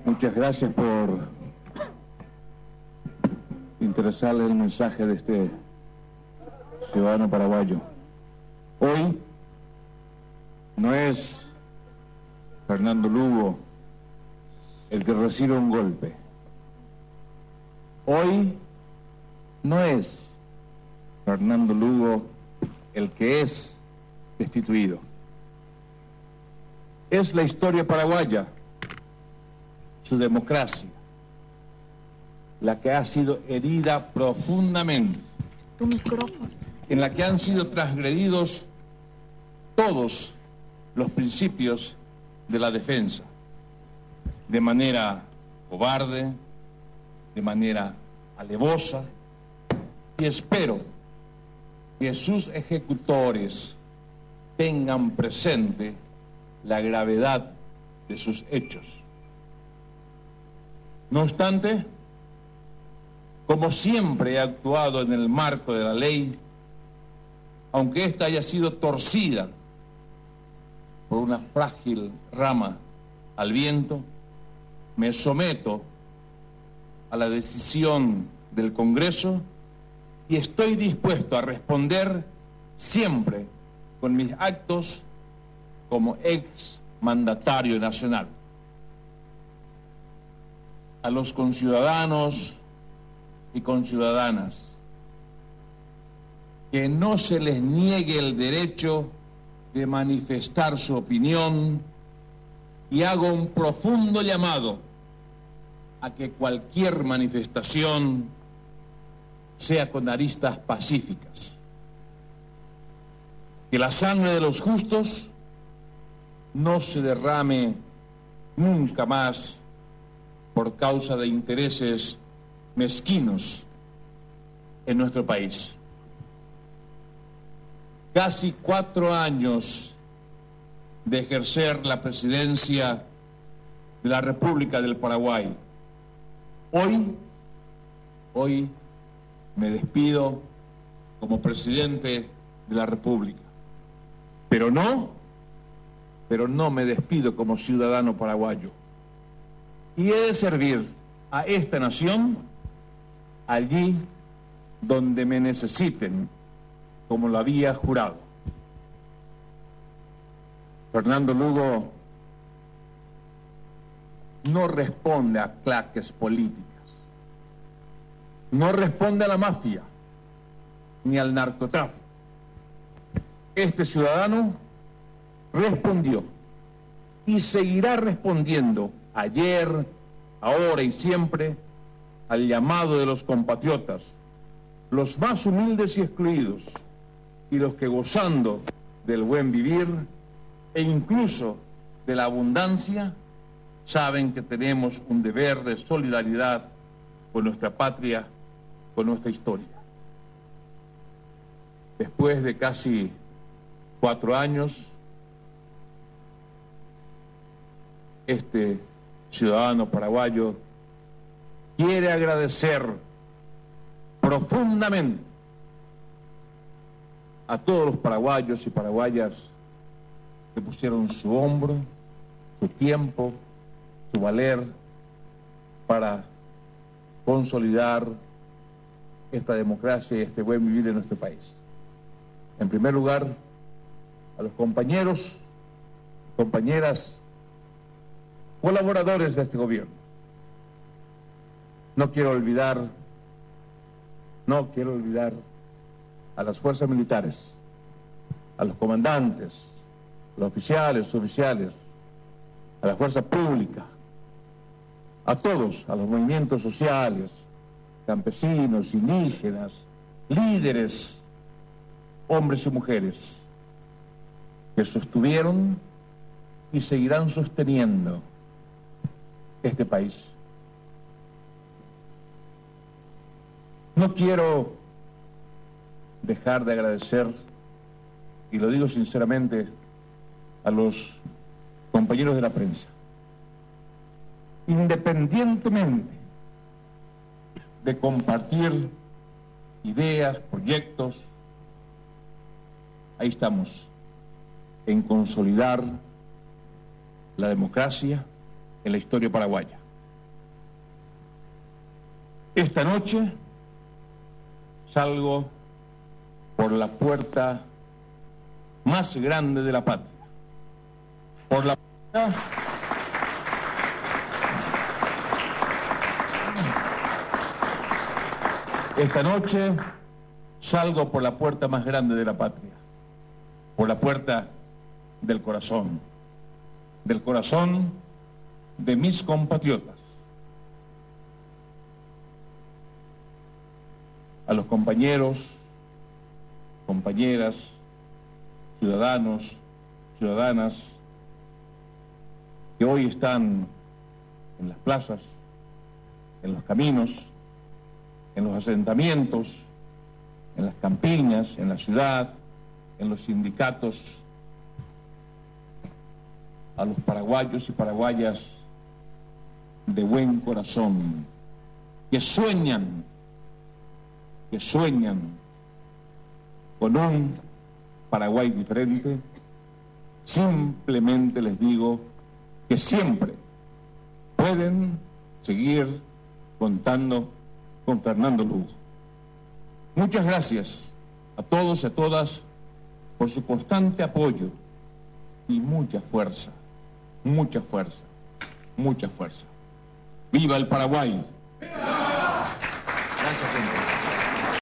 Muchas gracias por interesarle el mensaje de este ciudadano paraguayo. Hoy no es Fernando Lugo el que recibe un golpe. Hoy no es Fernando Lugo el que es destituido. Es la historia paraguaya, su democracia, la que ha sido herida profundamente, Tu micrófono. en la que han sido transgredidos todos los principios de la defensa, de manera cobarde, de manera alevosa, y espero que sus ejecutores tengan presente la gravedad de sus hechos. No obstante, como siempre he actuado en el marco de la ley, aunque ésta haya sido torcida por una frágil rama al viento, me someto a la decisión del Congreso y estoy dispuesto a responder siempre con mis actos como ex mandatario nacional. A los conciudadanos y conciudadanas, que no se les niegue el derecho de manifestar su opinión, y hago un profundo llamado a que cualquier manifestación sea con aristas pacíficas. Que la sangre de los justos no se derrame nunca más por causa de intereses mezquinos en nuestro país. Casi 4 años de ejercer la presidencia de la República del Paraguay. Hoy me despido como presidente de la República, pero no me despido como ciudadano paraguayo. Y he de servir a esta nación allí donde me necesiten, como lo había jurado. Fernando Lugo no responde a claques políticas, no responde a la mafia ni al narcotráfico. Este ciudadano respondió y seguirá respondiendo ayer, ahora y siempre al llamado de los compatriotas, los más humildes y excluidos, y los que gozando del buen vivir e incluso de la abundancia, saben que tenemos un deber de solidaridad con nuestra patria, con nuestra historia. Después de casi 4 años, este ciudadano paraguayo quiere agradecer profundamente a todos los paraguayos y paraguayas que pusieron su hombro, su tiempo, su valer para consolidar esta democracia y este buen vivir en nuestro país. En primer lugar, a los compañeros, compañeras, colaboradores de este gobierno. No quiero olvidar a las fuerzas militares, a los comandantes, a los oficiales, suboficiales, a la fuerza pública, a todos, a los movimientos sociales, campesinos, indígenas, líderes, hombres y mujeres, que sostuvieron y seguirán sosteniendo este país. No quiero dejar de agradecer, y lo digo sinceramente, a los compañeros de la prensa. Independientemente de compartir ideas, proyectos, ahí estamos, en consolidar la democracia en la historia paraguaya. Esta noche salgo por la puerta más grande de la patria, por la puerta esta noche salgo por la puerta más grande de la patria, por la puerta del corazón de mis compatriotas. A los compañeros, compañeras, ciudadanos, ciudadanas que hoy están en las plazas, en los caminos, en los asentamientos, en las campiñas, en la ciudad, en los sindicatos, a los paraguayos y paraguayas de buen corazón, que sueñan con un Paraguay diferente, simplemente les digo que siempre pueden seguir contando con Fernando Lugo. Muchas gracias a todos y a todas por su constante apoyo y mucha fuerza, mucha fuerza, mucha fuerza. ¡Viva el Paraguay! ¡Viva! Gracias, gente.